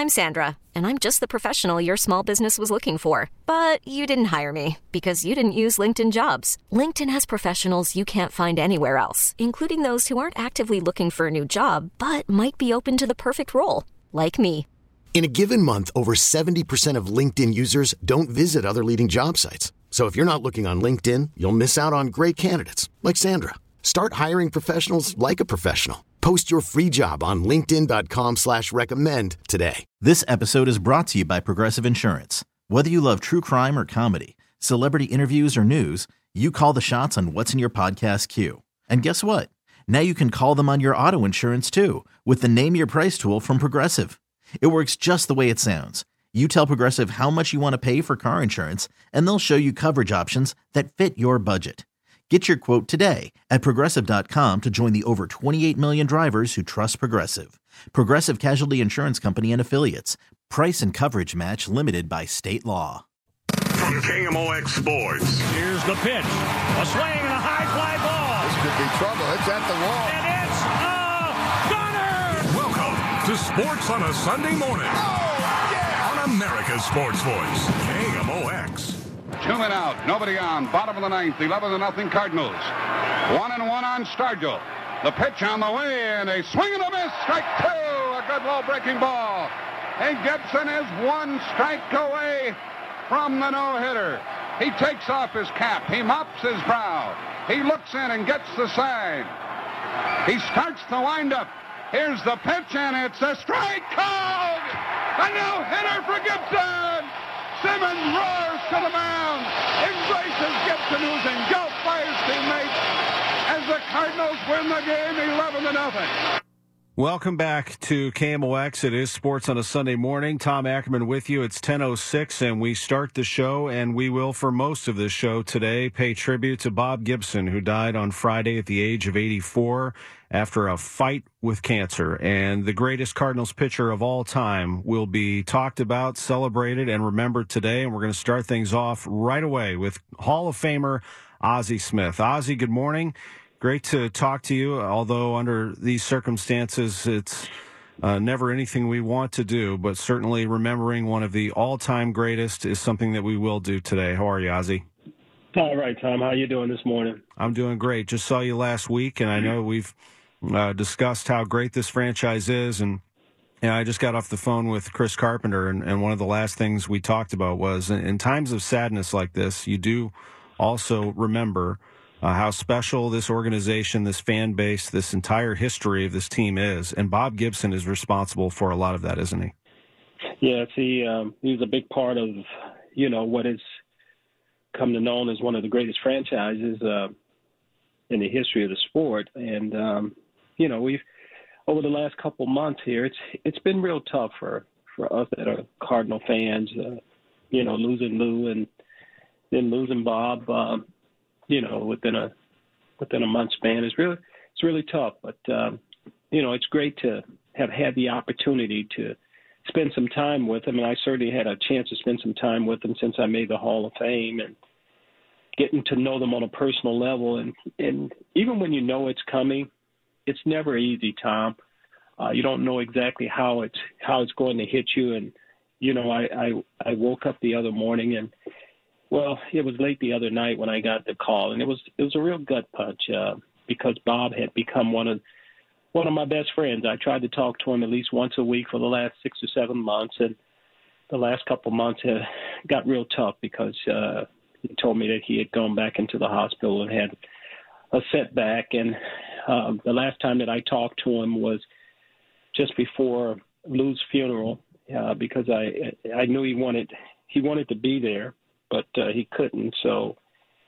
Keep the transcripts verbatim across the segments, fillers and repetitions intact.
I'm Sandra, and I'm just the professional your small business was looking for. But you didn't hire me because you didn't use LinkedIn Jobs. LinkedIn has professionals you can't find anywhere else, including those who aren't actively looking for a new job, but might be open to the perfect role, like me. In a given month, over seventy percent of LinkedIn users don't visit other leading job sites. So if you're not looking on LinkedIn, you'll miss out on great candidates like Sandra. Start hiring professionals like a professional. Post your free job on linkedin.com slash recommend today. This episode is brought to you by Progressive Insurance. Whether you love true crime or comedy, celebrity interviews or news, you call the shots on what's in your podcast queue. And guess what? Now you can call them on your auto insurance too with the Name Your Price tool from Progressive. It works just the way it sounds. You tell Progressive how much you want to pay for car insurance, and they'll show you coverage options that fit your budget. Get your quote today at Progressive dot com to join the over twenty-eight million drivers who trust Progressive. Progressive Casualty Insurance Company and Affiliates. Price and coverage match limited by state law. From K M O X Sports. Here's the pitch. A swing and a high fly ball. This could be trouble. It's at the wall. And it's a gunner. Welcome to Sports on a Sunday morning. Oh, yeah. On America's Sports Voice, K M O X. Two men out, nobody on. Bottom of the ninth, eleven to nothing Cardinals. One and one on Stargell. The pitch on the way, and a swing and a miss. Strike two, a good low breaking ball. And Gibson is one strike away from the no-hitter. He takes off his cap. He mops his brow. He looks in and gets the sign. He starts the windup. Here's the pitch, and it's a strike called. A no-hitter for Gibson. Simmons roars to the mound, embraces Gibson, who's engulfed by his teammates, as the Cardinals win the game eleven to nothing. Welcome back to K M O X. It is Sports on a Sunday morning. Tom Ackerman with you. It's ten oh six, and we start the show, and we will, for most of this show today, pay tribute to Bob Gibson, who died on Friday at the age of eighty-four after a fight with cancer. And the greatest Cardinals pitcher of all time will be talked about, celebrated, and remembered today. And we're going to start things off right away with Hall of Famer Ozzie Smith. Ozzie, good morning. Great to talk to you, although under these circumstances, it's uh, never anything we want to do, but certainly remembering one of the all-time greatest is something that we will do today. How are you, Ozzie? All right, Tom. How you doing this morning? I'm doing great. Just saw you last week, and I know we've uh, discussed how great this franchise is, and you know, I just got off the phone with Chris Carpenter, and, and one of the last things we talked about was in, in times of sadness like this, you do also remember Uh, how special this organization, this fan base, this entire history of this team is. And Bob Gibson is responsible for a lot of that, isn't he? Yes, he, um, he was a big part of, you know, what has come to known as one of the greatest franchises uh, in the history of the sport. And, um, you know, we've, over the last couple months here, it's it's been real tough for, for us that are Cardinal fans, uh, you know, losing Lou and then losing Bob. Uh, you know, within a within a month span is really it's really tough. But um, you know, it's great to have had the opportunity to spend some time with him, and I certainly had a chance to spend some time with him since I made the Hall of Fame, and getting to know them on a personal level. And and even when you know it's coming, it's never easy, Tom. Uh, you don't know exactly how it's how it's going to hit you. And you know, I I, I woke up the other morning and. Well, it was late the other night when I got the call, and it was it was a real gut punch uh, because Bob had become one of one of my best friends. I tried to talk to him at least once a week for the last six or seven months, and the last couple of months uh, got real tough because uh, he told me that he had gone back into the hospital and had a setback. And uh, the last time that I talked to him was just before Lou's funeral uh, because I I knew he wanted he wanted to be there. But uh, he couldn't, so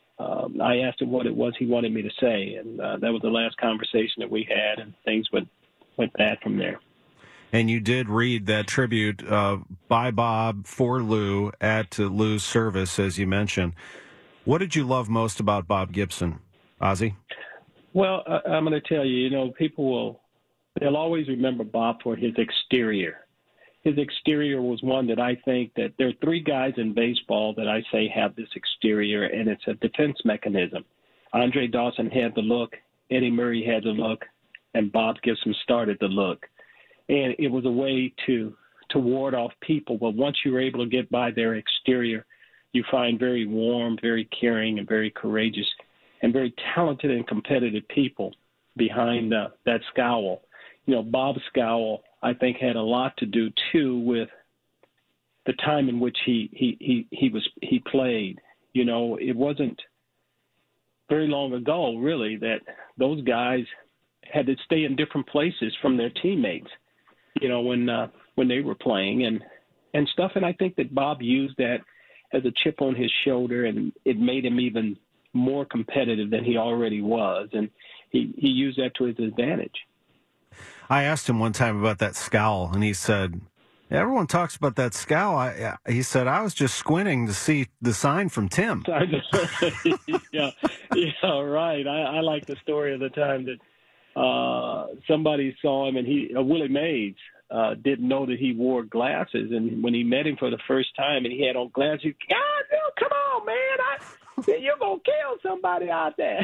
um, I asked him what it was he wanted me to say, and uh, that was the last conversation that we had, and things went went bad from there. And you did read that tribute uh, by Bob for Lou at uh, Lou's service, as you mentioned. What did you love most about Bob Gibson, Ozzie? Well, I, I'm going to tell you, you know, people will they'll always remember Bob for his exterior. His exterior was one that I think that there are three guys in baseball that I say have this exterior, and it's a defense mechanism. Andre Dawson had the look, Eddie Murray had the look, and Bob Gibson started the look. And it was a way to to ward off people. But once you're able to get by their exterior, you find very warm, very caring, and very courageous, and very talented and competitive people behind uh, that scowl. You know, Bob's scowl, I think, had a lot to do too with the time in which he he he, he was he played. You know, it wasn't very long ago, really, that those guys had to stay in different places from their teammates, you know, when uh, when they were playing and, and stuff. And I think that Bob used that as a chip on his shoulder, and it made him even more competitive than he already was. And he, he used that to his advantage. I asked him one time about that scowl, and he said, everyone talks about that scowl. I, he said, I was just squinting to see the sign from Tim. yeah, yeah, right. I, I like the story of the time that uh, somebody saw him, and he, uh, Willie Mays, uh, didn't know that he wore glasses. And when he met him for the first time and he had on glasses, he, God, no, come on, man. I, you're going to kill somebody out there.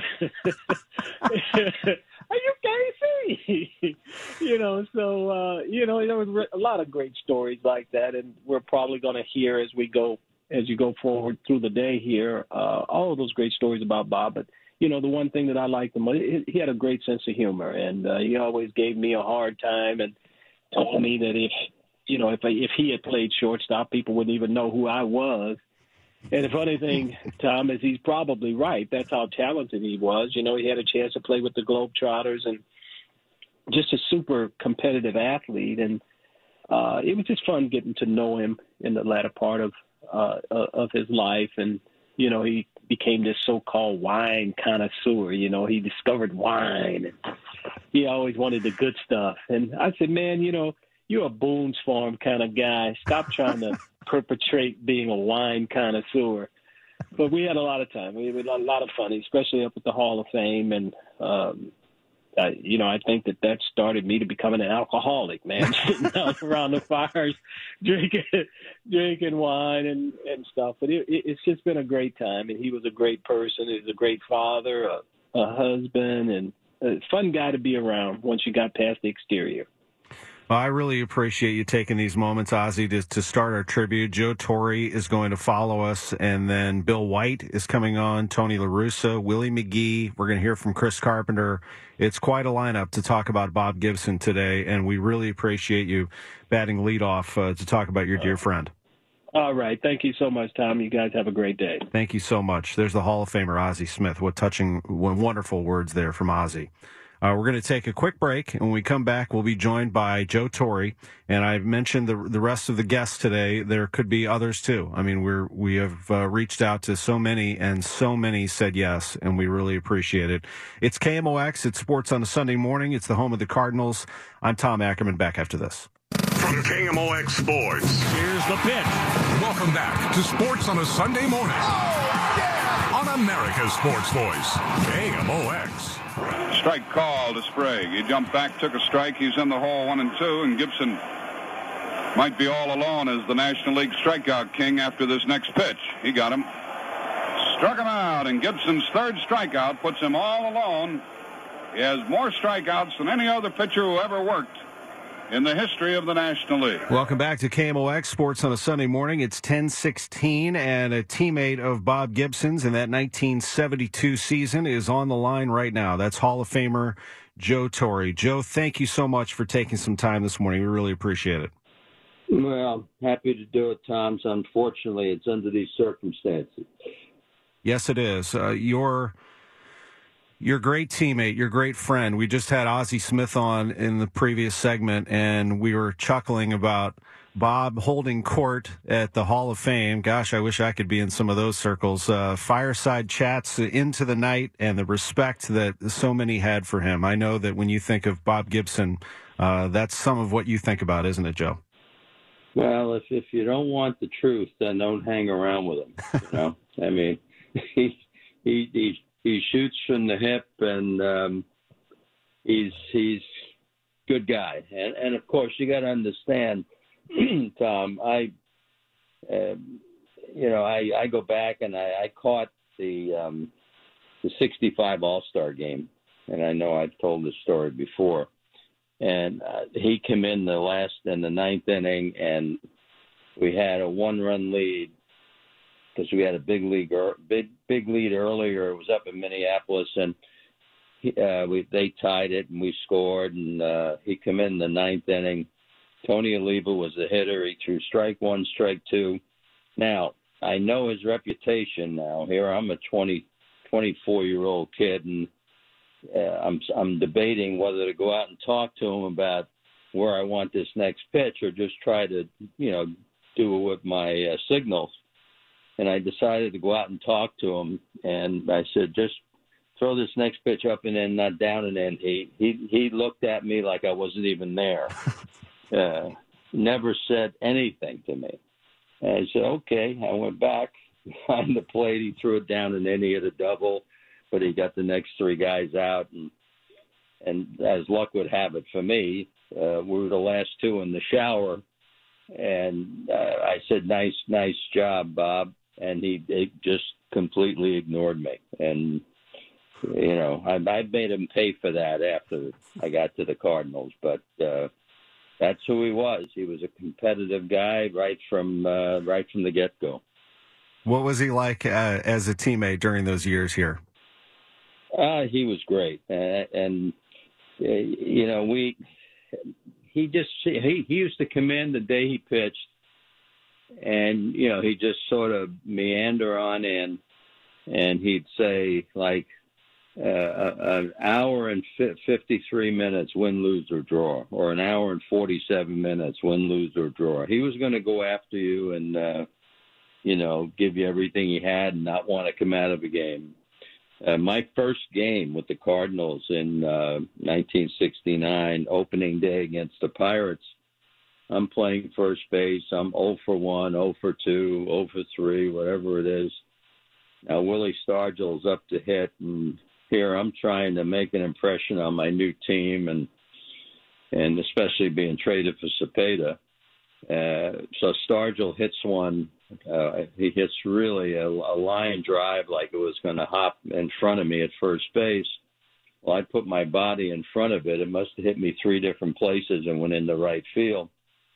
You can't see. you know, so, uh, you know, there was a lot of great stories like that, and we're probably going to hear as we go, as you go forward through the day here, uh, all of those great stories about Bob. But, you know, the one thing that I liked the most, he had a great sense of humor, and uh, he always gave me a hard time and told me that if, you know, if I, if he had played shortstop, people wouldn't even know who I was. And the funny thing, Tom, is he's probably right. That's how talented he was. You know, he had a chance to play with the Globetrotters and just a super competitive athlete. And uh, it was just fun getting to know him in the latter part of uh, of his life. And, you know, he became this so-called wine connoisseur. You know, he discovered wine. And he always wanted the good stuff. And I said, man, you know, you're a Boone's Farm kind of guy. Stop trying to perpetrate being a wine connoisseur. But we had a lot of time. We had a lot of fun, especially up at the Hall of Fame. And, um, I, you know, I think that that started me to becoming an alcoholic, man, sitting out around the fires, drinking drinking wine and, and stuff. But it, it, it's just been a great time. And he was a great person. He was a great father, a, a husband, and a fun guy to be around once you got past the exterior. Well, I really appreciate you taking these moments, Ozzie, to, to start our tribute. Joe Torre is going to follow us, and then Bill White is coming on, Tony La Russa, Willie McGee. We're going to hear from Chris Carpenter. It's quite a lineup to talk about Bob Gibson today, and we really appreciate you batting leadoff uh, to talk about your dear friend. All right. Thank you so much, Tom. You guys have a great day. Thank you so much. There's the Hall of Famer, Ozzie Smith. What touching, what wonderful words there from Ozzie. Uh, we're going to take a quick break, and when we come back, we'll be joined by Joe Torre. And I've mentioned the the rest of the guests today. There could be others too. I mean, we're we have uh, reached out to so many, and so many said yes, and we really appreciate it. It's K M O X. It's Sports on a Sunday morning. It's the home of the Cardinals. I'm Tom Ackerman. Back after this. From K M O X Sports. Here's the pitch. Welcome back to Sports on a Sunday morning. Oh, yeah! On America's Sports Voice, K M O X. Strike call to Sprague. He jumped back, took a strike. He's in the hole, one and two, and Gibson might be all alone as the National League strikeout king after this next pitch. He got him. Struck him out, and Gibson's third strikeout puts him all alone. He has more strikeouts than any other pitcher who ever worked in the history of the National League. Welcome back to K M O X Sports on a Sunday morning. It's ten sixteen, and a teammate of Bob Gibson's in that nineteen seventy-two season is on the line right now. That's Hall of Famer Joe Torre. Joe, thank you so much for taking some time this morning. We really appreciate it. Well, happy to do it, Tom. So unfortunately, it's under these circumstances. Yes, it is. Uh, your your great teammate, your great friend. We just had Ozzie Smith on in the previous segment, and we were chuckling about Bob holding court at the Hall of Fame. Gosh, I wish I could be in some of those circles. Uh, fireside chats into the night, and the respect that so many had for him. I know that when you think of Bob Gibson, uh, that's some of what you think about, isn't it, Joe? Well, if if you don't want the truth, then don't hang around with him. You know, I mean, he he he he shoots from the hip, and um, he's he's good guy. And and of course, you got to understand, Tom. I, uh, you know, I, I go back and I, I caught the um, the sixty-five All-Star game, and I know I've told this story before. and uh, he came in the last in the ninth inning, and we had a one-run lead because we had a big league, big big lead earlier. It was up in Minneapolis, and he, uh, we they tied it, and we scored. And uh, he came in the ninth inning. Tony Oliva was the hitter. He threw strike one, strike two. Now I know his reputation. Now here I'm a twenty, twenty-four-year-old kid, and uh, I'm I'm debating whether to go out and talk to him about where I want this next pitch, or just try to you know do it with my uh, signals. And I decided to go out and talk to him, and I said, just throw this next pitch up and in, not down and in. He he he looked at me like I wasn't even there. uh, never said anything to me. And I said, okay. I went back behind the plate. He threw it down and in. He hit a double, but he got the next three guys out. And and as luck would have it for me, uh, we were the last two in the shower. And uh, I said, nice, nice job, Bob. And he, he just completely ignored me. And, you know, I, I made him pay for that after I got to the Cardinals. But uh, that's who he was. He was a competitive guy right from uh, right from the get-go. What was he like uh, as a teammate during those years here? Uh, he was great. Uh, and, uh, you know, we he just he, he used to come in the day he pitched. And, you know, he'd just sort of meander on in, and he'd say, like, uh, an hour and fifty-three minutes, win, lose, or draw, or an hour and forty-seven minutes, win, lose, or draw. He was going to go after you and, uh, you know, give you everything he had and not want to come out of a game. Uh, my first game with the Cardinals in uh, nineteen sixty-nine, opening day against the Pirates, I'm playing first base. I'm oh for one, oh for two, oh for three, whatever it is. Now, Willie Stargell's up to hit, and here I'm trying to make an impression on my new team, and and especially being traded for Cepeda. Uh, so Stargell hits one. Uh, he hits really a, a line drive like it was going to hop in front of me at first base. Well, I put my body in front of it. It must have hit me three different places and went into right field.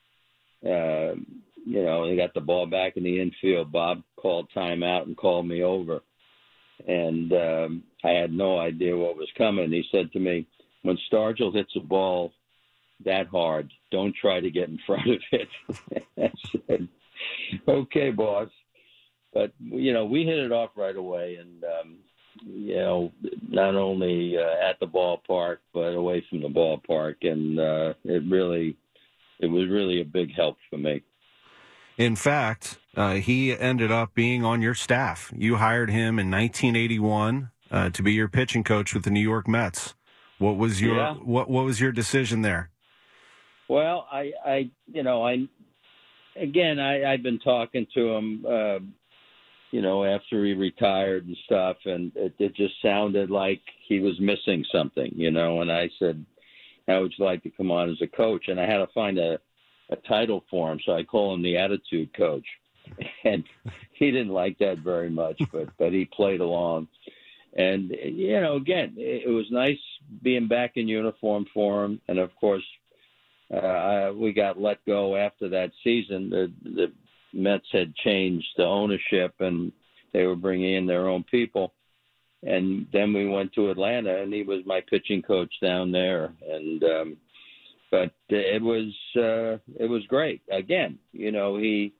Uh, you know, they got the ball back in the infield. Bob called timeout and called me over. And um, I had no idea what was coming. He said to me, when Stargell hits a ball that hard, don't try to get in front of it. I said, okay, boss. But, you know, we hit it off right away. And, um, you know, not only uh, at the ballpark, but away from the ballpark. And uh, it really... It was really a big help for me. In fact, uh, he ended up being on your staff. You hired him in nineteen eighty-one uh, to be your pitching coach with the New York Mets. What was your yeah. what What was your decision there? Well, I, I you know, I again, I, I've been talking to him, uh, you know, after he retired and stuff, and it, it just sounded like he was missing something, you know. And I said, how would you like to come on as a coach? And I had to find a, a title for him, so I call him the attitude coach. And he didn't like that very much, but, but he played along. And, you know, again, it, it was nice being back in uniform for him. And, of course, uh, we got let go after that season. The, the Mets had changed the ownership, and they were bringing in their own people. And then we went to Atlanta, and he was my pitching coach down there. And um, but it was uh, it was great. Again, you know he,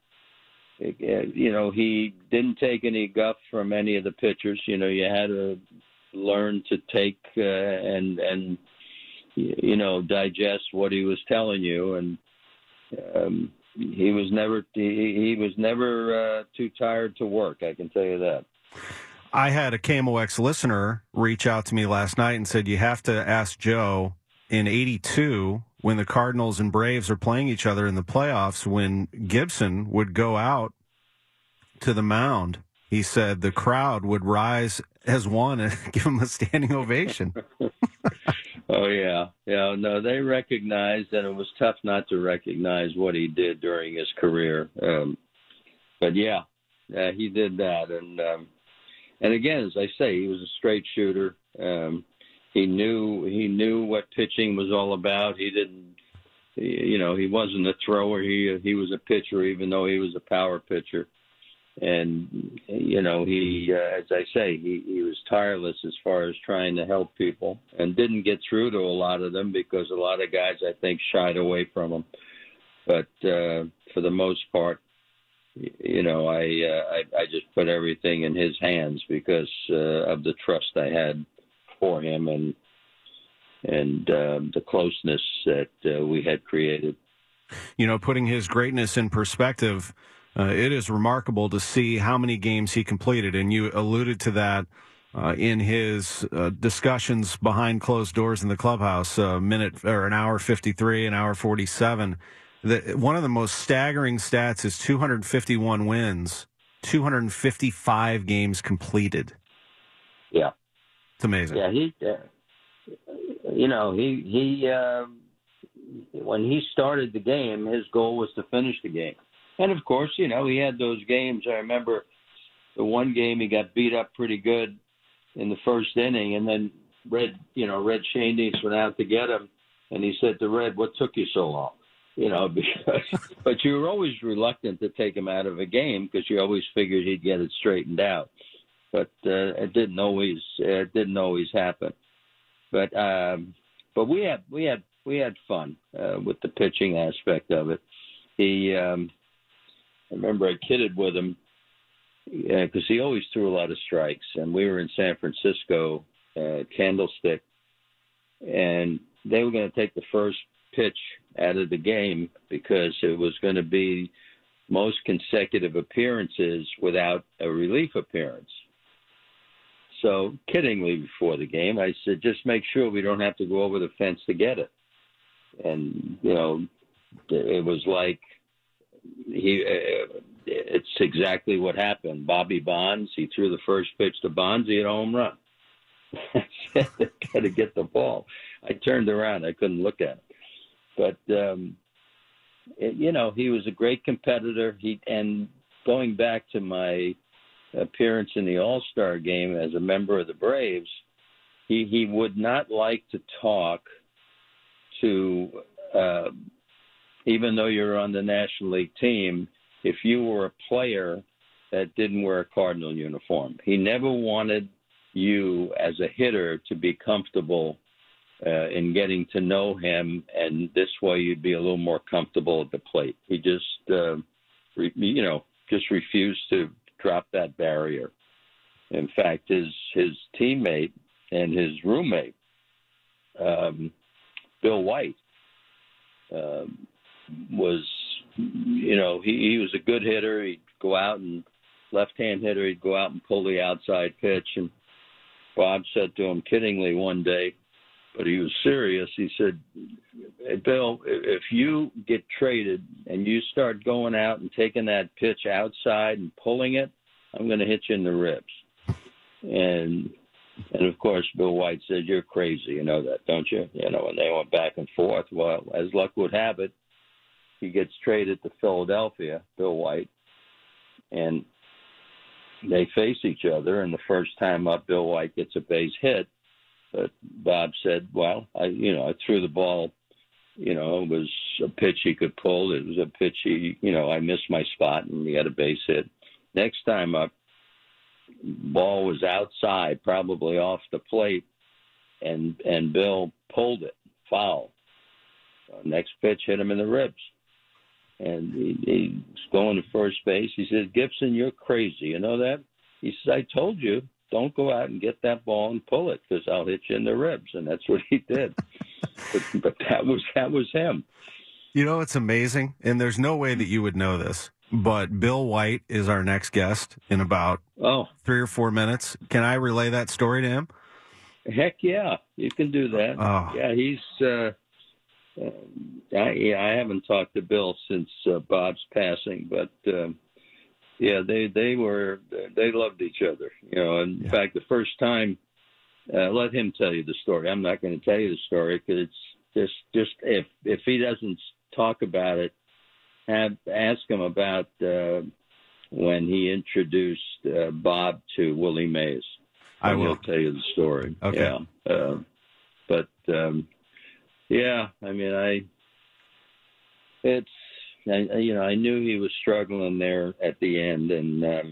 you know he didn't take any guff from any of the pitchers. You know you had to learn to take uh, and and you know digest what he was telling you. And um, he was never he, he was never uh, too tired to work. I can tell you that. I had a K M O X listener reach out to me last night and said, you have to ask Joe, in eighty-two, when the Cardinals and Braves are playing each other in the playoffs, when Gibson would go out to the mound, he said the crowd would rise as one and give him a standing ovation. Oh, yeah. Yeah, no, they recognized, and it was tough not to recognize what he did during his career. Um, but, yeah, uh, he did that. And, um, And again, as I say, he was a straight shooter. Um, he he knew he knew what pitching was all about. He didn't, you know, he wasn't a thrower. He he was a pitcher, even though he was a power pitcher. And, you know, he, uh, as I say, he, he was tireless as far as trying to help people and didn't get through to a lot of them because a lot of guys, I think, shied away from him. But uh, for the most part, you know, I, uh, I I just put everything in his hands because uh, of the trust I had for him and and uh, the closeness that uh, we had created. You know, putting his greatness in perspective, Uh, it is remarkable to see how many games he completed, and you alluded to that uh, in his uh, discussions behind closed doors in the clubhouse. A minute or an hour fifty-three, an hour forty-seven. The, one of the most staggering stats is two hundred fifty-one wins, two hundred fifty-five games completed. Yeah, it's amazing. Yeah, he, uh, you know, he he uh, when he started the game, his goal was to finish the game. And, of course, you know, he had those games. I remember the one game he got beat up pretty good in the first inning, and then Red, you know, Red Schoendienst went out to get him, and he said to Red, "What took you so long?" You know, because but you were always reluctant to take him out of a game because you always figured he'd get it straightened out. But uh, it didn't always uh, it didn't always happen. But um, but we had we had we had fun uh, with the pitching aspect of it. He. Um, I remember I kidded with him because uh, he always threw a lot of strikes. And we were in San Francisco, uh, Candlestick, and they were going to take the first pitch out of the game because it was going to be most consecutive appearances without a relief appearance. So kiddingly before the game, I said, just make sure we don't have to go over the fence to get it. And, you know, it was like, He, uh, it's exactly what happened. Bobby Bonds, he threw the first pitch to Bonds, he had a home run. I said, got to get the ball. I turned around, I couldn't look at him. But, um, it, you know, he was a great competitor. He And going back to my appearance in the All-Star game as a member of the Braves, he, he would not like to talk to uh, even though you're on the National League team, if you were a player that didn't wear a Cardinal uniform. He never wanted you as a hitter to be comfortable uh, in getting to know him, and this way you'd be a little more comfortable at the plate. He just, uh, re- you know, just refused to drop that barrier. In fact, his his teammate and his roommate, um, Bill White, um, was, you know, he, he was a good hitter. He'd go out and left-hand hitter. He'd go out and pull the outside pitch. And Bob said to him kiddingly one day, but he was serious. He said, hey, Bill, if you get traded and you start going out and taking that pitch outside and pulling it, I'm going to hit you in the ribs. And, and of course, Bill White said, you're crazy. You know that, don't you? You know, and they went back and forth. Well, as luck would have it, he gets traded to Philadelphia, Bill White, and they face each other. And the first time up, Bill White gets a base hit. But Bob said, well, I, you know, I threw the ball, you know, it was a pitch he could pull. It was a pitch he, you know, I missed my spot and he had a base hit. Next time up, ball was outside, probably off the plate, and, and Bill pulled it, foul. Uh, next pitch hit him in the ribs. And he, he's going to first base. He says, Gibson, you're crazy. You know that? He says, I told you, don't go out and get that ball and pull it because I'll hit you in the ribs. And that's what he did. but, but that was that was him. You know, it's amazing. And there's no way that you would know this. But Bill White is our next guest in about oh. three or four minutes. Can I relay that story to him? Heck yeah, you can do that. Oh. Yeah, he's uh, – Uh, I, yeah, I haven't talked to Bill since uh, Bob's passing, but uh, yeah, they they were they loved each other, you know. And in yeah. fact, the first time, uh, let him tell you the story. I'm not going to tell you the story because it's just just if if he doesn't talk about it, have ask him about uh, when he introduced uh, Bob to Willie Mays. I will tell you the story. Okay. Yeah. Uh, But um, yeah, I mean, I it's I, you know I knew he was struggling there at the end, and um,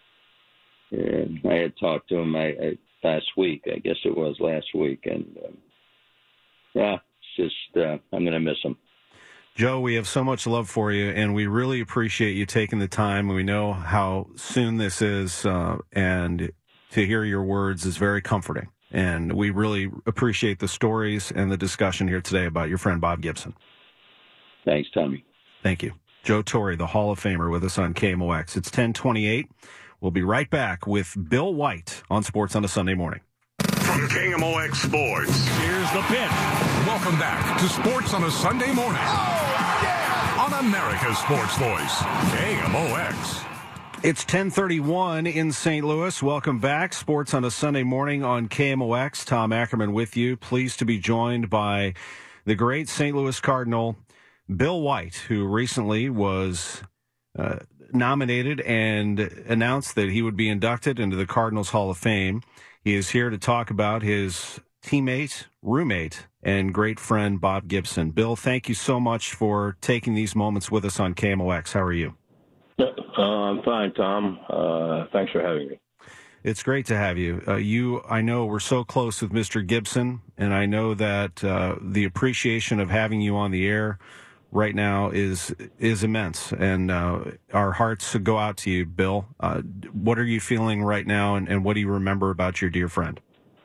yeah, I had talked to him I, I, last week. I guess it was last week, and um, yeah, it's just uh, I'm going to miss him. Joe, we have so much love for you, and we really appreciate you taking the time. We know how soon this is, uh, and to hear your words is very comforting. And we really appreciate the stories and the discussion here today about your friend Bob Gibson. Thanks, Tommy. Thank you. Joe Torre, the Hall of Famer, with us on K M O X. It's ten twenty-eight. We'll be right back with Bill White on Sports on a Sunday Morning. From K M O X Sports, here's the pitch. Welcome back to Sports on a Sunday Morning. Oh, yeah! On America's Sports Voice, K M O X. It's ten thirty-one in Saint Louis. Welcome back. Sports on a Sunday Morning on K M O X. Tom Ackerman with you. Pleased to be joined by the great Saint Louis Cardinal, Bill White, who recently was uh, nominated and announced that he would be inducted into the Cardinals Hall of Fame. He is here to talk about his teammate, roommate, and great friend, Bob Gibson. Bill, thank you so much for taking these moments with us on K M O X. How are you? Uh, I'm fine, Tom. Uh, thanks for having me. It's great to have you. Uh, you, I know we're so close with Mister Gibson, and I know that uh, the appreciation of having you on the air right now is is immense, and uh, our hearts go out to you, Bill. Uh, what are you feeling right now, and, and what do you remember about your dear friend?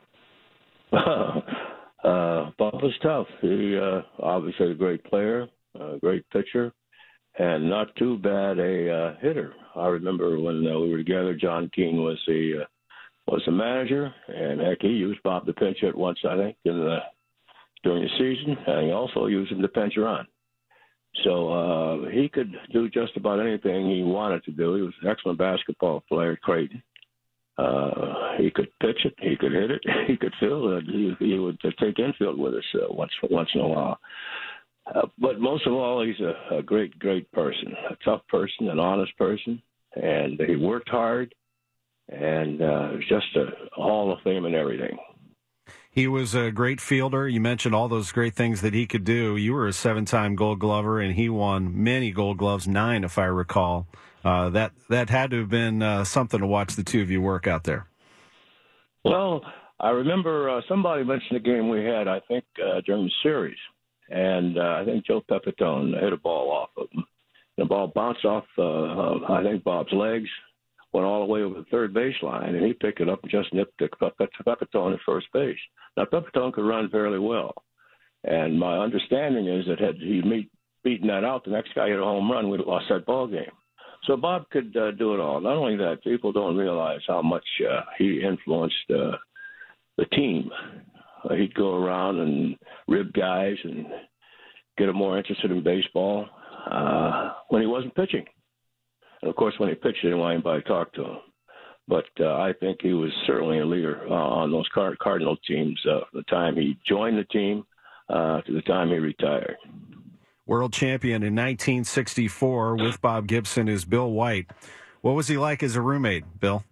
uh, Bob was tough. He uh, obviously a great player, a great pitcher, and not too bad a uh, hitter. I remember when uh, we were together, John Keane was the uh, was the manager, and heck, he used Bob to pinch hit once, I think, in the, during the season, and he also used him to pinch run. So uh, he could do just about anything he wanted to do. He was an excellent basketball player at Creighton. Uh, he could pitch it, he could hit it, he could field it. He, he would take infield with us uh, once once in a while. Uh, but most of all, he's a, a great, great person, a tough person, an honest person, and he worked hard, and uh, was just a Hall of Fame and everything. He was a great fielder. You mentioned all those great things that he could do. You were a seven-time Gold Glover, and he won many Gold Gloves, nine if I recall. Uh, that that had to have been uh, something to watch the two of you work out there. Well, I remember uh, somebody mentioned the game we had, I think, uh, during the series. And uh, I think Joe Pepitone hit a ball off of him. The ball bounced off, uh, uh, I think, Bob's legs, went all the way over the third baseline, and he picked it up and just nipped Pepitone at first base. Now, Pepitone could run fairly well. And my understanding is that had he meet, beaten that out, the next guy hit a home run, we'd have lost that ball game. So Bob could uh, do it all. Not only that, people don't realize how much uh, he influenced uh, the team. Uh, he'd go around and rib guys and get them more interested in baseball uh, when he wasn't pitching. And, of course, when he pitched, he didn't want anybody to talk to him. But uh, I think he was certainly a leader uh, on those Card- Cardinal teams uh, from the time he joined the team uh, to the time he retired. World champion in nineteen sixty-four with Bob Gibson is Bill White. What was he like as a roommate, Bill?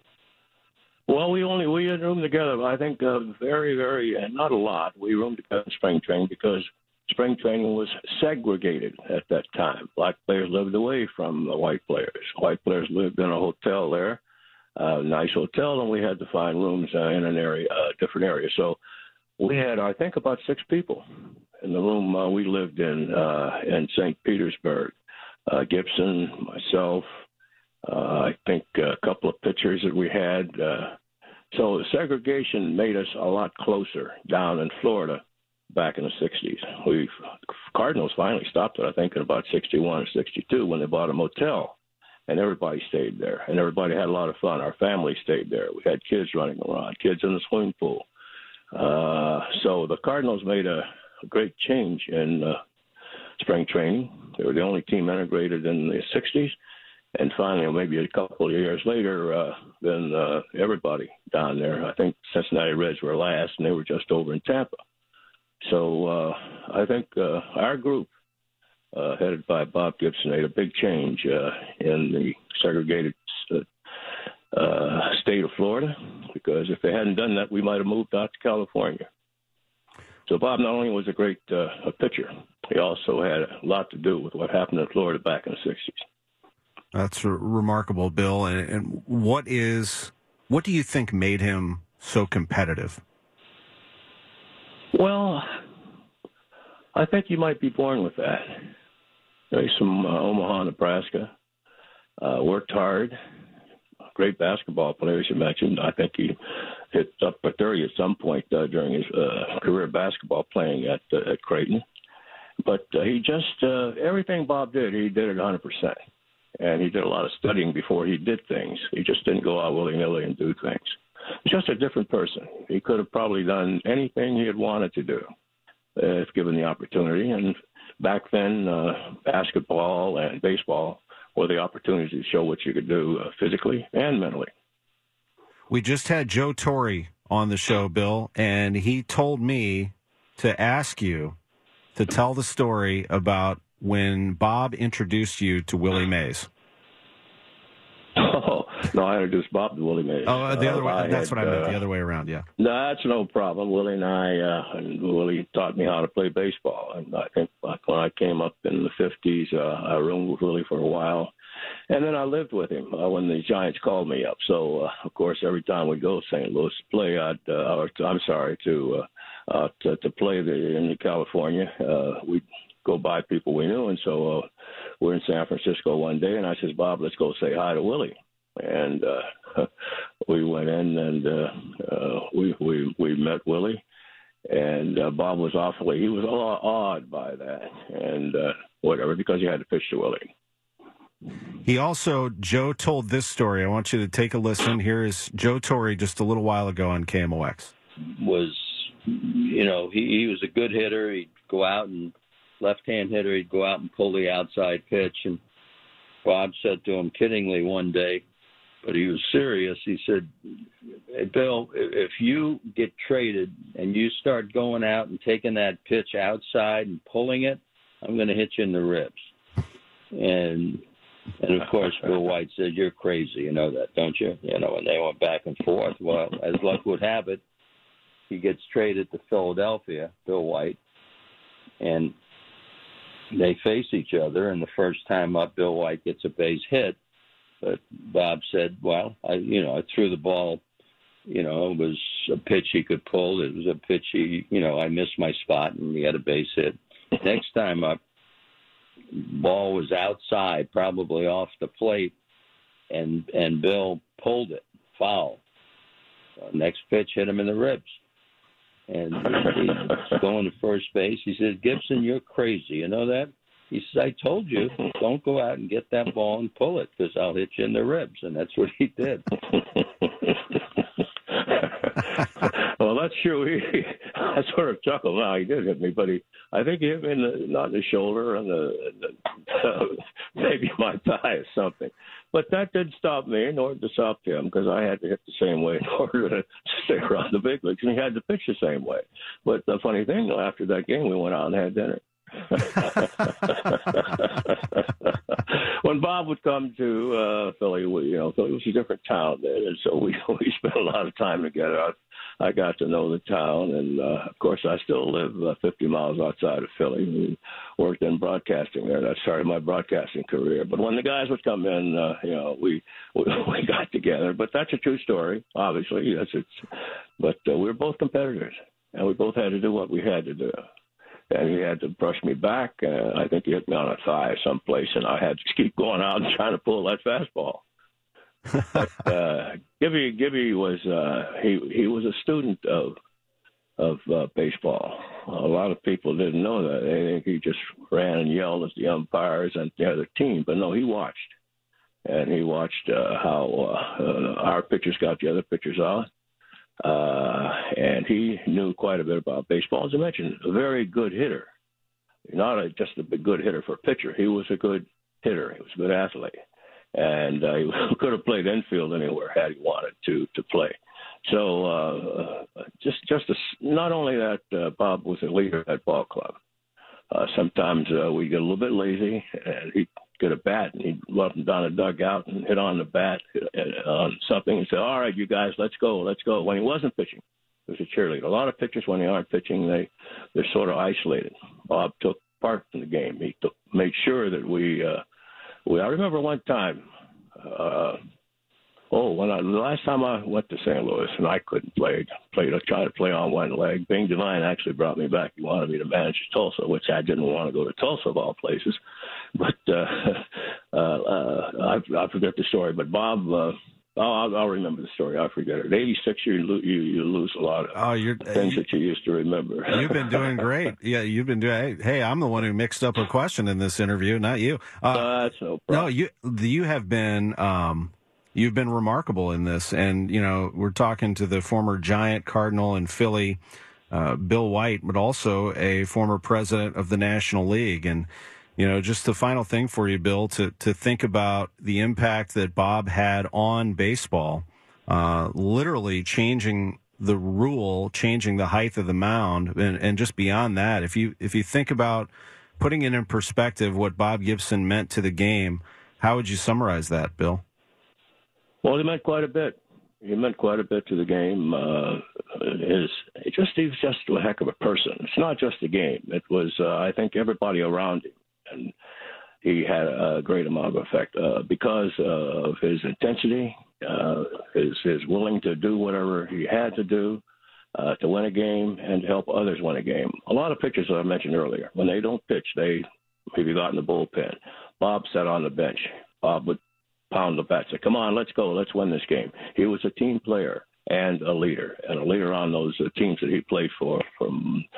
Well, we only we had roomed together. I think uh, very, very, and not a lot. We roomed together in spring training because spring training was segregated at that time. Black players lived away from the white players. White players lived in a hotel there, a nice hotel, and we had to find rooms uh, in an area, uh, different area. So we had, I think, about six people in the room uh, we lived in uh, in Saint Petersburg. Uh, Gibson, myself. Uh, I think a couple of pitchers that we had. Uh, so segregation made us a lot closer down in Florida back in the sixties. We Cardinals finally stopped it, I think, in about sixty-one or sixty-two when they bought a motel, and everybody stayed there, and everybody had a lot of fun. Our family stayed there. We had kids running around, kids in the swimming pool. Uh, so the Cardinals made a, a great change in uh, spring training. They were the only team integrated in the sixties. And finally, maybe a couple of years later, uh, then uh, everybody down there, I think Cincinnati Reds were last, and they were just over in Tampa. So uh, I think uh, our group, uh, headed by Bob Gibson, made a big change uh, in the segregated uh, uh, state of Florida, because if they hadn't done that, we might have moved out to California. So Bob not only was a great uh, a pitcher, he also had a lot to do with what happened in Florida back in the sixties. That's r- remarkable, Bill. And, and what is what do you think made him so competitive? Well, I think you might be born with that. He's from uh, Omaha, Nebraska. Uh, worked hard. Great basketball player, as you mentioned. I think he hit up for thirty at some point uh, during his uh, career basketball playing at uh, at Creighton. But uh, he just, uh, everything Bob did, he did it one hundred percent. And he did a lot of studying before he did things. He just didn't go out willy-nilly and do things. He's just a different person. He could have probably done anything he had wanted to do uh, if given the opportunity. And back then, uh, basketball and baseball were the opportunities to show what you could do uh, physically and mentally. We just had Joe Torre on the show, Bill, and he told me to ask you to tell the story about when Bob introduced you to Willie Mays. Oh, no, I introduced Bob to Willie Mays. Oh, the other uh, way. That's had, what I meant, uh, the other way around, yeah. No, that's no problem. Willie and I, uh, and Willie taught me how to play baseball. And I think like when I came up in the fifties, uh, I roomed with Willie for a while. And then I lived with him uh, when the Giants called me up. So, uh, of course, every time we go to Saint Louis to play, I'd, uh, or to, I'm sorry, to uh, uh, to, to play the, in California, uh, we'd go by people we knew. And so uh, we're in San Francisco one day, and I says, Bob, let's go say hi to Willie. And uh, we went in, and uh, uh, we, we, we met Willie. And uh, Bob was awfully, he was a lot awed by that. And uh, whatever, because he had to pitch to Willie. He also, Joe told this story. I want you to take a listen. Here is Joe Torre just a little while ago on K M O X. Was, you know, he, he was a good hitter. He'd go out and, left-hand hitter, he'd go out and pull the outside pitch. And Bob said to him kiddingly one day, but he was serious, he said, hey, Bill, if you get traded and you start going out and taking that pitch outside and pulling it, I'm going to hit you in the ribs. And And, of course, Bill White said, you're crazy. You know that, don't you? You know, and they went back and forth. Well, as luck would have it, he gets traded to Philadelphia, Bill White, and they face each other. And the first time up, Bill White gets a base hit. But Bob said, well, I, you know, I threw the ball. You know, it was a pitch he could pull. It was a pitch he, you know, I missed my spot, and he had a base hit. Next time up, ball was outside, probably off the plate, and and Bill pulled it, foul. Uh, next pitch hit him in the ribs. And he's going to first base. He said, Gibson, you're crazy. You know that? He says, I told you, don't go out and get that ball and pull it because I'll hit you in the ribs. And that's what he did. Well, that's true. He, I sort of chuckled. No, he did hit me, but he, I think he hit me in the, not in the shoulder, and the, the uh, maybe my thigh or something. But that didn't stop me, nor did it stop him, because I had to hit the same way in order to stay around the big leagues, and he had to pitch the same way. But the funny thing, though, after that game, we went out and had dinner. When Bob would come to uh, Philly, we, you know, Philly was a different town then, and so we we spent a lot of time together. I, I got to know the town, and uh, of course, I still live uh, fifty miles outside of Philly. We worked in broadcasting there. That started my broadcasting career. But when the guys would come in, uh, you know, we, we we got together. But that's a true story, obviously. Yes, it's. But uh, we were both competitors, and we both had to do what we had to do. And he had to brush me back. Uh, I think he hit me on a thigh someplace, and I had to keep going out and trying to pull that fastball. But uh, Gibby, Gibby was uh, he he was a student of of uh, baseball. A lot of people didn't know that. They think he just ran and yelled at the umpires and the other team, but no, he watched, and he watched uh, how uh, uh, our pitchers got the other pitchers out. Uh, and he knew quite a bit about baseball. As I mentioned, a very good hitter. Not a, just a good hitter for a pitcher. He was a good hitter. He was a good athlete. And uh, he could have played infield anywhere had he wanted to to play. So uh, just just a, not only that, uh, Bob was a leader at that ball club. Uh, sometimes uh, we get a little bit lazy, and he'd get a bat, and he'd run down a dugout and hit on the bat uh, on something and say, all right, you guys, let's go, let's go. When he wasn't pitching, he was a cheerleader. A lot of pitchers, when they aren't pitching, they they're sort of isolated. Bob took part in the game. He took, made sure that we, uh, we. I remember one time. Uh, oh, when I, the last time I went to Saint Louis and I couldn't play, played, I tried to play on one leg. Bing Devine actually brought me back. He wanted me to manage Tulsa, which I didn't want to go to Tulsa of all places. But uh, uh, uh, I, I forget the story. But Bob. Uh, I'll, I'll remember the story. I forget it. eighty-six, you, lo- you you lose a lot of oh, you're, things you, that you used to remember. You've been doing great. Yeah, you've been doing. Hey, I'm the one who mixed up a question in this interview, not you. Uh, That's no problem. No, you you have been um, you've been remarkable in this, and you know we're talking to the former Giant, Cardinal, and Philly, uh, Bill White, but also a former president of the National League, and. You know, just the final thing for you, Bill, to, to think about the impact that Bob had on baseball, uh, literally changing the rule, changing the height of the mound, and, and just beyond that. If you if you think about putting it in perspective what Bob Gibson meant to the game, how would you summarize that, Bill? Well, he meant quite a bit. He meant quite a bit to the game. Uh, his, just he was just a heck of a person. It's not just the game. It was, uh, I think, everybody around him. And he had a great amount of effect uh, because uh, of his intensity, uh, his, his willing to do whatever he had to do uh, to win a game and to help others win a game. A lot of pitchers that I mentioned earlier, when they don't pitch, they maybe got in the bullpen. Bob sat on the bench. Bob would pound the bat, say, come on, let's go, let's win this game. He was a team player and a leader, and a leader on those uh, teams that he played for from –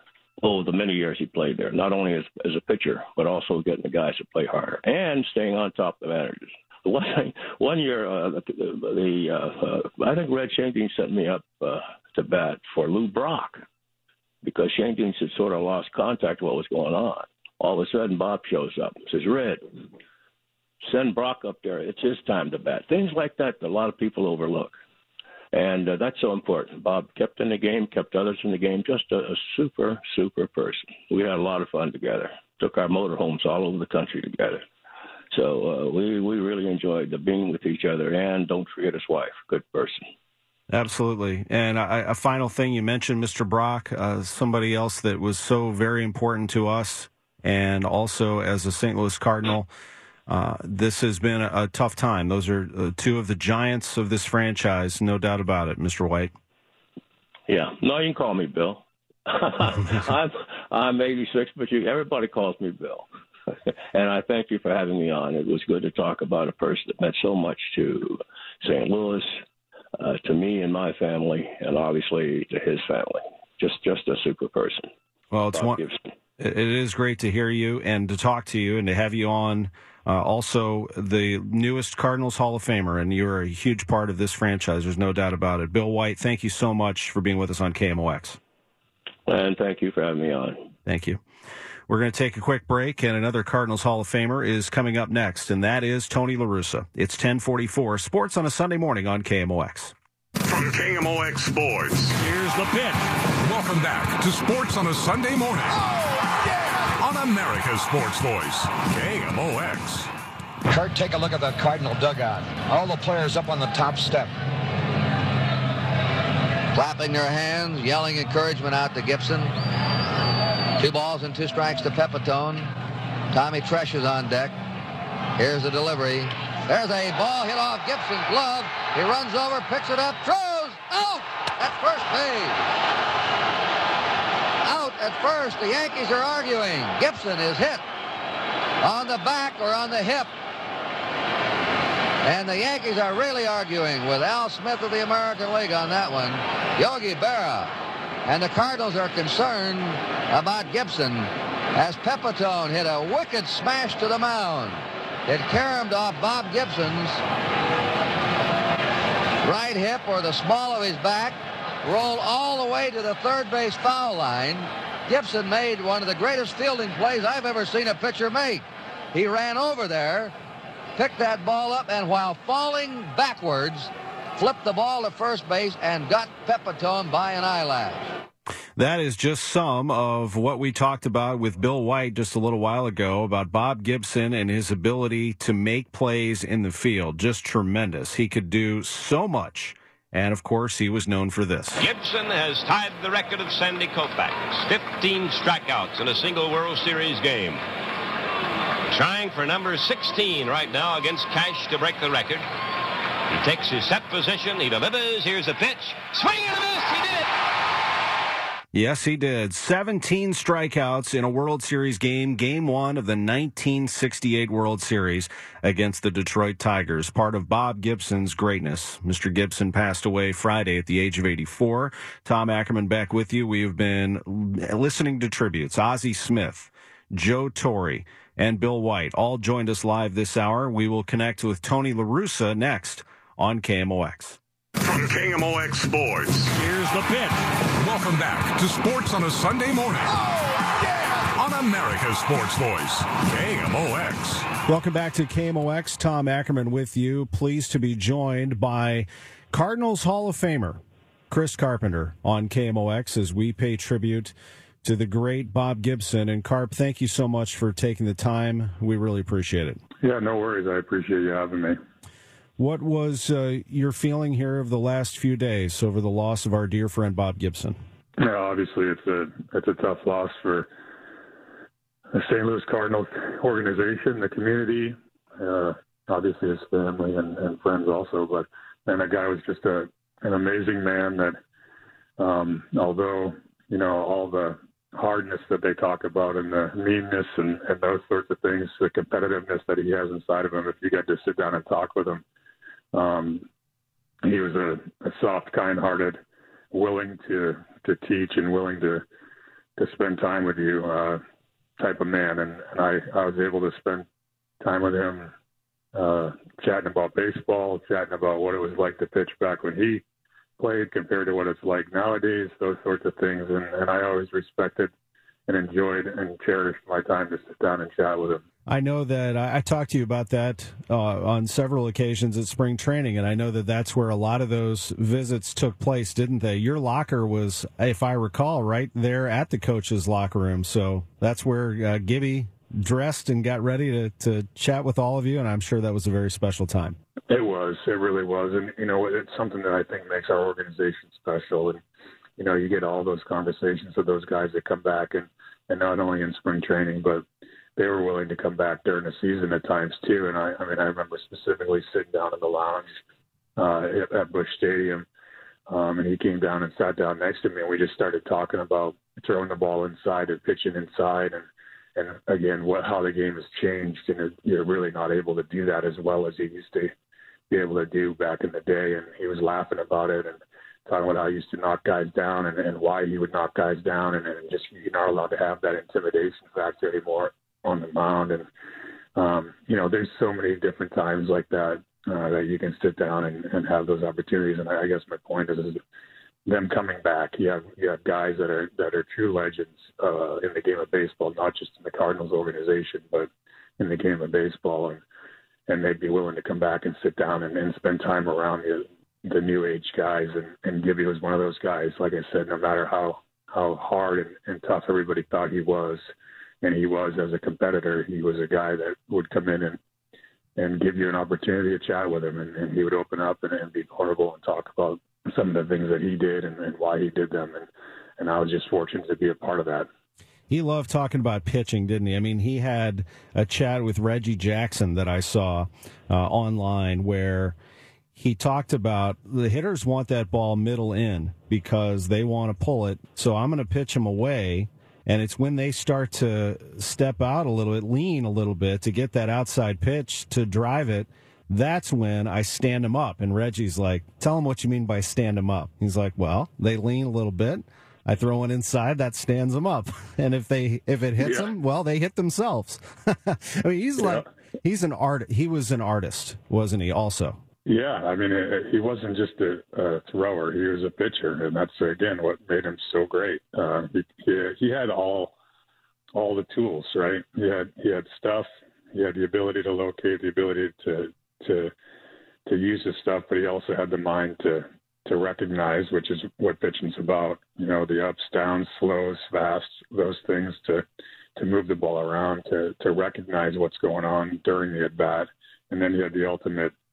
oh, the many years he played there, not only as, as a pitcher, but also getting the guys to play harder and staying on top of the managers. One, one year, uh, the, the uh, uh, I think Red Shankdine sent me up uh, to bat for Lou Brock because Shankdine had sort of lost contact with what was going on. All of a sudden, Bob shows up and says, Red, send Brock up there. It's his time to bat. Things like that that a lot of people overlook. And uh, that's so important. Bob kept in the game, kept others in the game, just a, a super, super person. We had a lot of fun together. Took our motorhomes all over the country together. So uh, we, we really enjoyed the being with each other. And don't forget his wife, good person. Absolutely. And a, a final thing, you mentioned Mister Brock, uh, somebody else that was so very important to us, and also as a Saint Louis Cardinal. Uh, this has been a, a tough time. Those are uh, two of the giants of this franchise, no doubt about it, Mister White. Yeah. No, you can call me Bill. I'm I'm eighty-six, but you, everybody calls me Bill. And I thank you for having me on. It was good to talk about a person that meant so much to Saint Louis, uh, to me and my family, and obviously to his family. Just just a super person. Well, it's one, it is great to hear you and to talk to you and to have you on. Uh, also, the newest Cardinals Hall of Famer, and you're a huge part of this franchise. There's no doubt about it. Bill White, thank you so much for being with us on K M O X. And thank you for having me on. Thank you. We're going to take a quick break, and another Cardinals Hall of Famer is coming up next, and that is Tony La Russa. It's ten forty-four, Sports on a Sunday morning on K M O X. From K M O X Sports, here's the pitch. Welcome back to Sports on a Sunday morning. Oh, yeah! On America's Sports Voice, K M O X. Kurt, take a look at the Cardinal dugout. All the players up on the top step. Clapping their hands, yelling encouragement out to Gibson. Two balls and two strikes to Pepitone. Tommy Tresh is on deck. Here's the delivery. There's a ball hit off Gibson's glove. He runs over, picks it up, throws, out at first base. Out at first. The Yankees are arguing. Gibson is hit on the back or on the hip. And the Yankees are really arguing with Al Smith of the American League on that one. Yogi Berra. And the Cardinals are concerned about Gibson as Pepitone hit a wicked smash to the mound. It caromed off Bob Gibson's right hip or the small of his back, rolled all the way to the third base foul line. Gibson made one of the greatest fielding plays I've ever seen a pitcher make. He ran over there, picked that ball up, and while falling backwards, flipped the ball to first base and got Pepitone by an eyelash. That is just some of what we talked about with Bill White just a little while ago about Bob Gibson and his ability to make plays in the field. Just tremendous. He could do so much And, of course, he was known for this. Gibson has tied the record of Sandy Koufax. fifteen strikeouts in a single World Series game. Trying for number sixteen right now against Cash to break the record. He takes his set position. He delivers. Here's a pitch. Swing and a miss. He did it. Yes, he did. seventeen strikeouts in a World Series game, game one of the nineteen sixty-eight World Series against the Detroit Tigers, part of Bob Gibson's greatness. Mister Gibson passed away Friday at the age of eighty-four. Tom Ackerman back with you. We have been listening to tributes. Ozzie Smith, Joe Torre, and Bill White all joined us live this hour. We will connect with Tony La Russa next on K M O X. From K M O X Sports, here's the pitch. Welcome back to Sports on a Sunday morning. Oh, yeah! On America's Sports Voice, K M O X. Welcome back to K M O X. Tom Ackerman with you. Pleased to be joined by Cardinals Hall of Famer Chris Carpenter on K M O X as we pay tribute to the great Bob Gibson. And Carp, thank you so much for taking the time. We really appreciate it. Yeah, no worries. I appreciate you having me. What was uh, your feeling here of the last few days over the loss of our dear friend Bob Gibson? Yeah, obviously it's a it's a tough loss for the Saint Louis Cardinals organization, the community, uh, obviously his family and, and friends also. But and that guy was just a an amazing man that, um, although you know all the hardness that they talk about and the meanness and, and those sorts of things, the competitiveness that he has inside of him, if you get to sit down and talk with him. Um, he was a, a soft, kind-hearted, willing to, to teach and willing to to spend time with you uh, type of man. And, and I, I was able to spend time with him uh, chatting about baseball, chatting about what it was like to pitch back when he played compared to what it's like nowadays, those sorts of things. And, and I always respected and enjoyed and cherished my time to sit down and chat with him. I know that I, I talked to you about that uh, on several occasions at spring training, and I know that that's where a lot of those visits took place, didn't they? Your locker was, if I recall, right there at the coach's locker room. So that's where uh, Gibby dressed and got ready to, to chat with all of you, and I'm sure that was a very special time. It was. It really was. And, you know, it's something that I think makes our organization special. And, you know, you get all those conversations with those guys that come back, and, and not only in spring training, but they were willing to come back during the season at times too. And I, I mean, I remember specifically sitting down in the lounge uh, at, at Busch Stadium, um, and he came down and sat down next to me, and we just started talking about throwing the ball inside and pitching inside, and and again, what how the game has changed, and you're really not able to do that as well as you used to be able to do back in the day. And he was laughing about it and talking about how he used to knock guys down and, and why he would knock guys down, and, and just you're not allowed to have that intimidation factor anymore on the mound. And, um, you know, there's so many different times like that, uh, that you can sit down and, and have those opportunities. And I, I guess my point is, is them coming back. You have, you have guys that are, that are true legends, uh, in the game of baseball, not just in the Cardinals organization, but in the game of baseball. And, and they'd be willing to come back and sit down and, and spend time around the, the new age guys. And, and Gibby was one of those guys, like I said, no matter how, how hard and, and tough everybody thought he was, and he was as a competitor, he was a guy that would come in and, and give you an opportunity to chat with him. And, and he would open up and, and be vulnerable and talk about some of the things that he did and, and why he did them. And, and I was just fortunate to be a part of that. He loved talking about pitching, didn't he? I mean, he had a chat with Reggie Jackson that I saw uh, online where he talked about the hitters want that ball middle in because they want to pull it. So I'm going to pitch them away. And it's when they start to step out a little bit, lean a little bit to get that outside pitch to drive it, that's when I stand them up. And Reggie's like, tell him what you mean by stand them up. He's like, well, they lean a little bit. I throw one inside, that stands them up. And if they if it hits yeah. them, well, they hit themselves. I mean, he's yeah. like, he's an art. He was an artist, wasn't he, also? Yeah, I mean, he wasn't just a, a thrower; he was a pitcher, and that's again what made him so great. Uh, he, he he had all all the tools, right? He had he had stuff. He had the ability to locate, the ability to to to use his stuff, but he also had the mind to to recognize, which is what pitching's about. You know, the ups, downs, slows, fast, those things to to move the ball around, to to recognize what's going on during the at bat, and then he had the ultimate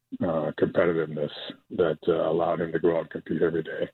uh, competitiveness that uh, allowed him to go out and compete every day.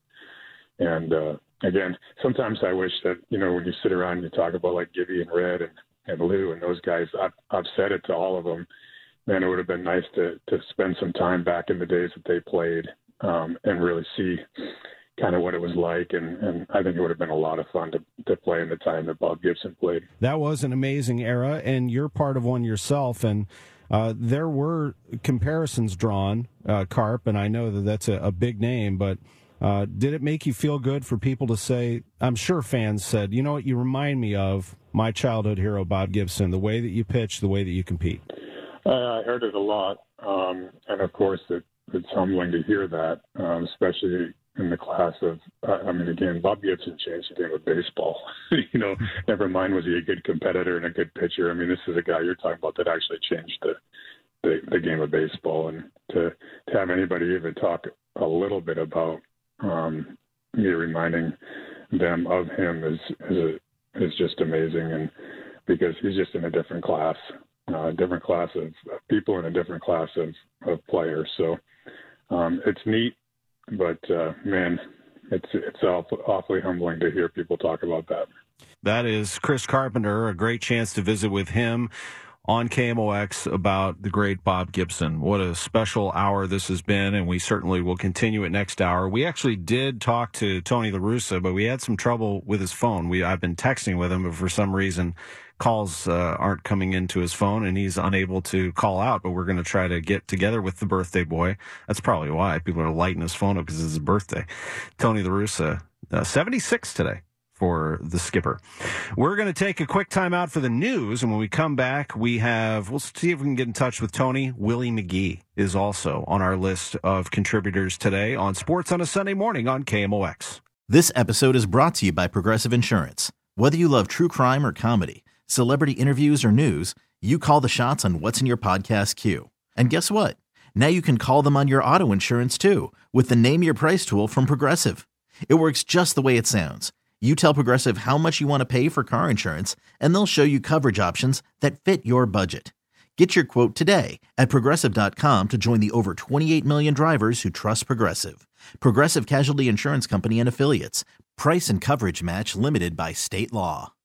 And uh, again, sometimes I wish that, you know, when you sit around and you talk about like Gibby and Red and, and Lou and those guys, I've, I've said it to all of them, man, it would have been nice to, to spend some time back in the days that they played um, and really see kind of what it was like. And, and I think it would have been a lot of fun to, to play in the time that Bob Gibson played. That was an amazing era, and you're part of one yourself. And uh, there were comparisons drawn, uh, Carp, and I know that that's a, a big name, but Uh, did it make you feel good for people to say, I'm sure fans said, you know what, you remind me of my childhood hero, Bob Gibson, the way that you pitch, the way that you compete? Uh, I heard it a lot. Um, and, of course, it, it's humbling to hear that, um, especially in the class of, uh, I mean, again, Bob Gibson changed the game of baseball. you know, never mind was he a good competitor and a good pitcher. I mean, this is a guy you're talking about that actually changed the, the, the game of baseball. And to, to have anybody even talk a little bit about Um, me reminding them of him is is, a, is just amazing, and because he's just in a different class, a uh, different class of people and a different class of, of players. So um, it's neat, but uh, man, it's it's awful, awfully humbling to hear people talk about that. That is Chris Carpenter. A great chance to visit with him on K M O X about the great Bob Gibson. What a special hour this has been, and we certainly will continue it next hour. We actually did talk to Tony La Russa, but we had some trouble with his phone. We I've been texting with him, but for some reason calls uh, aren't coming into his phone, and he's unable to call out, but we're going to try to get together with the birthday boy. That's probably why people are lighting his phone up, because it's his birthday. Tony La Russa, uh, seventy-six today for the skipper. We're going to take a quick time out for the news, and when we come back, we have, we'll see if we can get in touch with Tony. Willie McGee is also on our list of contributors today on Sports on a Sunday Morning on K M O X. This episode is brought to you by Progressive Insurance. Whether you love true crime or comedy, celebrity interviews or news, you call the shots on what's in your podcast queue. And guess what? Now you can call them on your auto insurance too, with the Name Your Price tool from Progressive. It works just the way it sounds. You tell Progressive how much you want to pay for car insurance, and they'll show you coverage options that fit your budget. Get your quote today at Progressive dot com to join the over twenty-eight million drivers who trust Progressive. Progressive Casualty Insurance Company and Affiliates. Price and coverage match limited by state law.